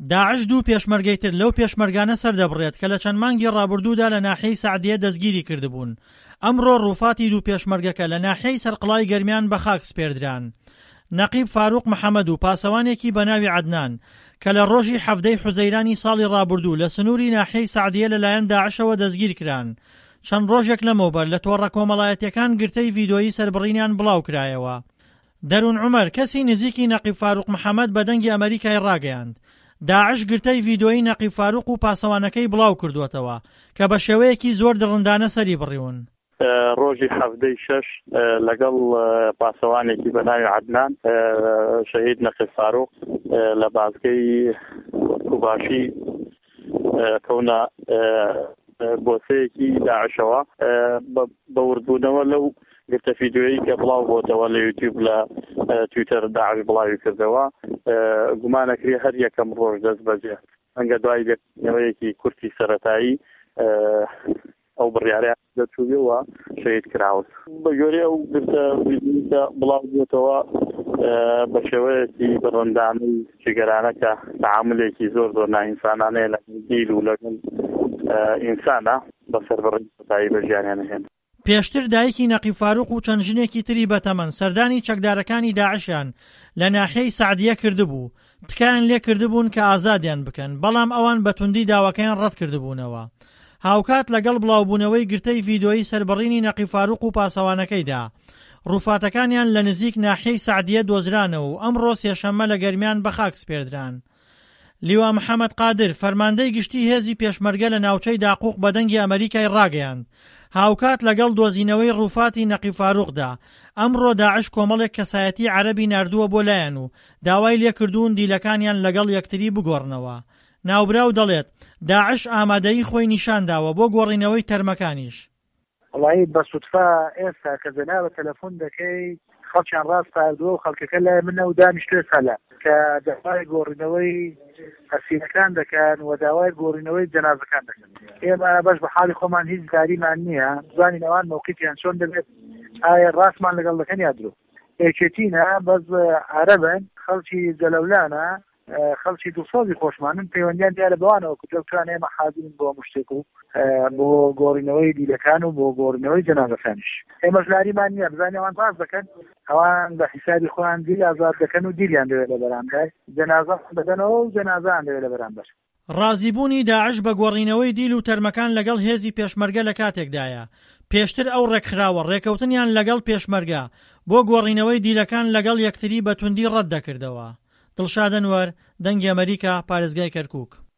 داعش دوو پێشمەرگەی تر لەو پێشمەرگانە سەردەبڕێت کە لە چەند مانگی ڕابردوودا لە ناحیەی سەعدیە دەستگیری کردبوون. ئەمڕۆ ڕووفاتی دوو پێشمەرگەکە لە ناحیەی سەرقڵای گەرمیان بە خاک سپێردران. نەقیب فاروق محەممەد و پاسەوانێکی بە ناوی عەدنان کە لە ڕۆژی حەفدەی حوزەیرانی ساڵی ڕابردوو لە سنووری ناحیەی سەعدیە لەلایەن داعشەوە دەستگیر کران. چەند ڕۆژێک لەمەوبەر لە تۆڕە کۆمەڵایەتیەکان گرتەی ڤیدۆیی سەربڕینیان بڵاو کرایەوە. دەروون عومەر کەسی نزیکی نەقیب فاروق محەممەد بە دەنگی ئەمریکای ڕاگەیاند. داعش گرتەی ڤیدۆیی نەقیب فاروق و پاسەوانەکەی بڵاو کردووەتەوە کە بە شێوەیەکی زۆر دڕندانە سەری بڕیون. ڕۆژی حەفدەی شەش لەگەڵ پاسەوانێکی بە ناوی عەدنان شەهید نەقیب فاروق لە بازگەی کوباشی کەونە بۆسەیەکی داعشەوە بە وردبوونەوە لەو گرتە ڤیدۆیی کە بڵاو بۆتەوە لە یوتیوب لە تویتەر داعش بڵاوی کردەوە گومانەکری هەر یەکەم ڕۆژ دەست بەجێ ئەنگە دوای لێکردنەوەیەکی کورتی سەرەتایی ئەو بڕیارەیە دەچوویەوە شەهید کراوە. بە گوێرەی ئەو گرتە ڤیدۆیە بڵاو بۆتەوە بە شێوەیەکی بڕندانەی جگەرانە کە تەعاملێکی زۆر زۆر نائینسانانەیە لە دیل و لەگەڵ ئینسانە بە سەربڕی سەتایی بە ژیانیان هێن. پێشتر دایکی نەقیب فاروق و چەند ژنێکی تری بەتەمەن سەردانی چەکدارەکانی داعشیان لە ناحیەی سەعدیە کردبوو، تکایان لێ کردبوون کە ئازادیان بکەن، بەڵام ئەوان بەتوندی داواکەیان ڕەت کردبوونەوە. هاوکات لەگەڵ بڵاوبوونەوەی گرتەی ڤیدۆیی سەربڕینی نەقیب فاروق و پاسەوانەکەیدا ڕووفاتەکانیان لە نزیک ناحیەی سەعدیە دۆزرانەوە و ئەمڕۆ سێشەممە لە گەرمیان بە خاک سپێردران. لیوا محەممەد قادر فەرماندەی گشتی هێزی پێشمەرگە لە ناوچەی داقوق بە دەنگی ئەمریکای ڕاگەیاند هاوکات لەگەڵ دۆزینەوەی ڕووفاتی نەقیب فاروقدا ئەمڕۆ داعش کۆمەڵێک کەسایەتی عەرەبی ناردووە بۆ لایەن و داوای لێکردوون دیلەکانیان لەگەڵ یەکتری بگۆڕنەوە. ناوبراو دەڵێت داعش ئامادەیی خۆی نیشانداوە بۆ گۆڕینەوەی تەرمەکانیش. وڵی بە سوتفا ئێستا کە جەنابە تەلەفۆن دەکەی خەڵکیان ڕاست پاردووە و خەڵکەکە لای منە و دانیشتوێ سەلا کە داوای گۆڕینەوەی ئەسیرەکان دەکەن و داوای گۆڕینەوەی جەنازەکان دەکەن. ئێمە بەش بە حاڵی خۆمان هیچ کاریمان نییە، زانین ئەوان موقیفیان چۆن دەبێت، ئایا ڕاستمان لەگەڵ دەکەن یا درۆ. ئێکێتینە بەس عەرەبن، خەڵکی جەلەولانە، خەڵکی دووسۆزی خۆشمانن، پەیوەندیان دیارە بەوانەوە کە دەوتوان ئێمە حاضرین بۆ مشتێک و بۆ گۆڕینەوەی دیلەکان و بۆ گۆڕینەوەی جەنازەکانیش. ئێمەش لاریمان نییە، بزانین ئەوان ڕاست دەکەن، ئەوان بە حیسابی خۆیان دیل ئازاد دەکەن و دیلیان دەوێت لە بەرامبەر جەنازە دەدەنەوە و جەنازەیان دەوێت لە بەرامبەر. ڕازیبوونی داعش بە گۆڕینەوەی دیل و تەرمەکان لەگەڵ هێزی پێشمەرگە لە کاتێکدایە. پێشتر ئەو ڕێکخراوە ڕێکەوتنیان لەگەڵ پێشمەرگە بۆ گۆڕینەوەی دیلەکان لەگەڵ یەکتری بە توندی ڕەت دەکردەوە. دڵشاد ئەنوەر، دەنگی ئەمریکا، پارێزگای کەرکووک.